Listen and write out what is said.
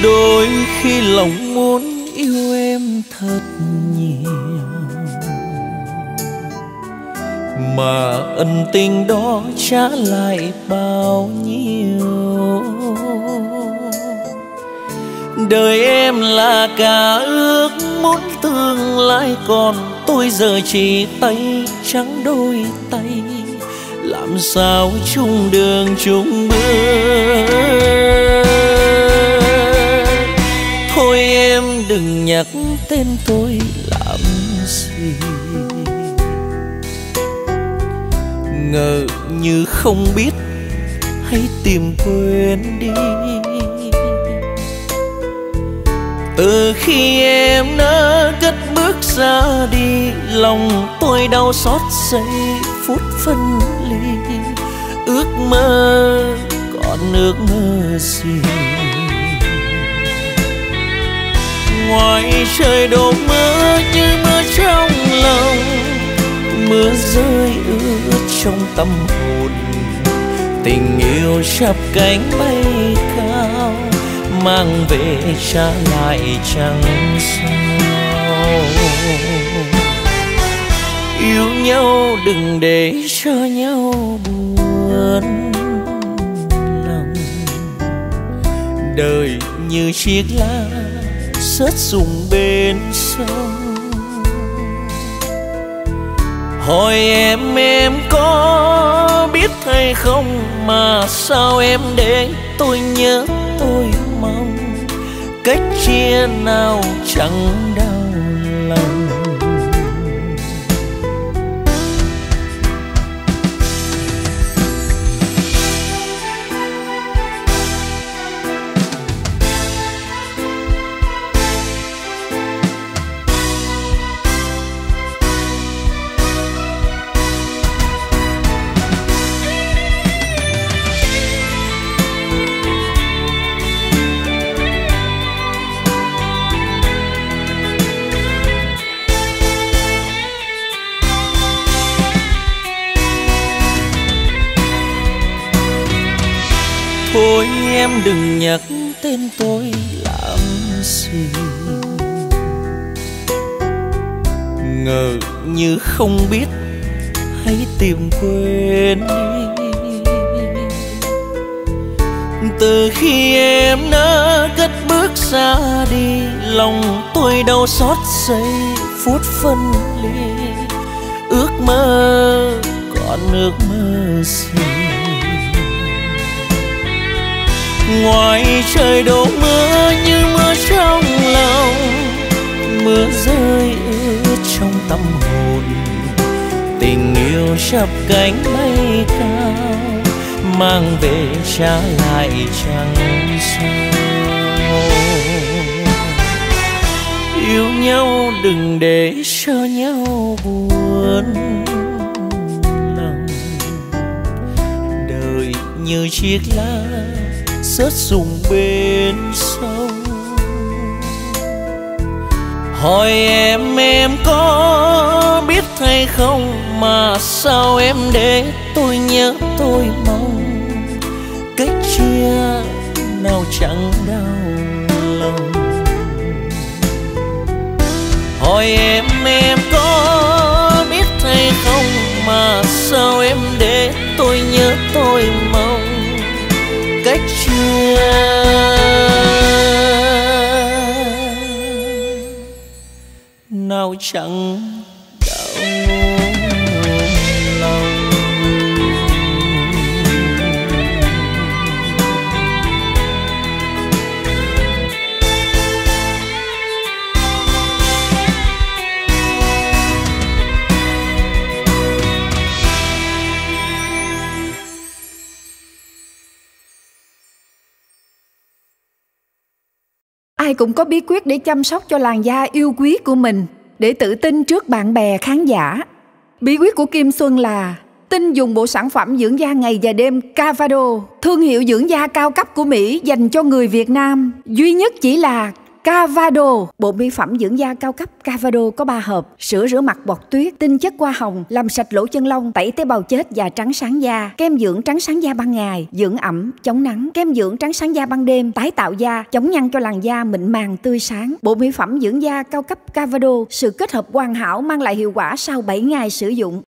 Đôi khi lòng muốn yêu em thật nhiều, mà ân tình đó trả lại bao nhiêu. Đời em là cả ước muốn tương lai, còn tôi giờ chỉ tay trắng đôi tay, làm sao chung đường chung bước. Thôi em đừng nhắc tên tôi làm gì, ngờ như không biết, hãy tìm quên đi. Từ khi em đã cất bước ra đi, lòng tôi đau xót giây phút phân ly. Ước mơ còn ước mơ gì, ngoài trời đổ mưa như mưa trong lòng, mưa rơi ướt trong tâm hồn. Tình yêu chắp cánh bay cao, mang về trả lại chẳng sao. Yêu nhau đừng để cho nhau buồn lòng, đời như chiếc lá rớt rụng bên sông. Hỏi em có biết hay không, mà sao em để tôi nhớ tôi mong, cách chia nào chẳng đau lòng. Thôi em đừng nhắc tên tôi làm gì, ngờ như không biết, hãy tìm quên đi. Từ khi em đã cất bước ra đi, lòng tôi đau xót giây phút phân ly. Ước mơ còn ước mơ gì, ngoài trời đổ mưa như mưa trong lòng, mưa rơi ướt trong tâm hồn. Tình yêu chắp cánh bay cao, mang về trả lại chẳng sao. Yêu nhau đừng để cho nhau buồn lòng, đời như chiếc lá rớt rụng bên sông. Hỏi em có biết hay không, mà sao em để tôi nhớ tôi mong, cách chia nào chẳng đau lòng. Hỏi em có biết hay không, mà sao em để tôi nhớ tôi mong, cách chia nào chẳng đau lòng. Ai cũng có bí quyết để chăm sóc cho làn da yêu quý của mình, để tự tin trước bạn bè khán giả. Bí quyết của Kim Xuân là tin dùng bộ sản phẩm dưỡng da ngày và đêm Cavado, thương hiệu dưỡng da cao cấp của Mỹ dành cho người Việt Nam, duy nhất chỉ là Cavado. Bộ mỹ phẩm dưỡng da cao cấp Cavado có 3 hộp: sữa rửa mặt bọt tuyết, tinh chất hoa hồng làm sạch lỗ chân lông, tẩy tế bào chết và trắng sáng da, kem dưỡng trắng sáng da ban ngày, dưỡng ẩm, chống nắng, kem dưỡng trắng sáng da ban đêm, tái tạo da, chống nhăn cho làn da mịn màng tươi sáng. Bộ mỹ phẩm dưỡng da cao cấp Cavado, sự kết hợp hoàn hảo mang lại hiệu quả sau 7 ngày sử dụng.